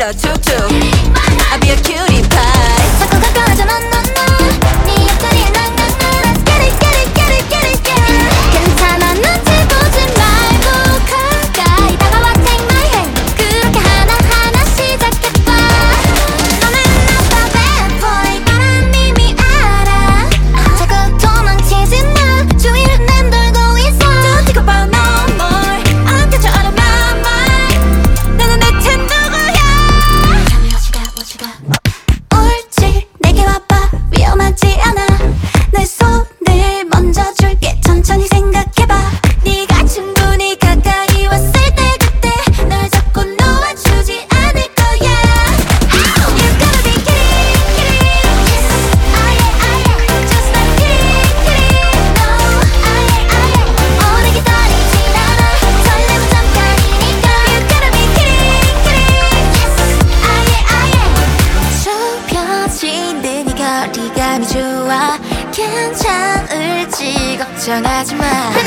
밀어 툭툭 I'll be a cutie pie 자꾸 가까워져 넌 네 옆자리에 난 Let's get it get it get it get it yeah 괜찮아 눈치 보지 말고 가까이 다가와 take my hand 그렇게 하나하나 시작해봐 너는 not a bad boy 난 이미 알아 자꾸 도망치지 마 주위를 맴돌고 있어 Don't think about no more I'm catch you out of my mind 나는 대체 누구야 Tell me what you got 옳지 내게 와봐 위험하지 않아 내 손을 먼저 줄게 천천히 생각해봐 네가 충분히 가까이 왔을 때 그때 널 잡고 놓아주지 않을 거야 You gotta be kidding kidding Yes I am Just like kidding kidding No I am 오래 기다리진 않아 설렘은 잠깐이니까 You gotta be kidding kidding Yes I am 좁혀지는 이 거리감이 좋아 괜찮을지 걱정하지 마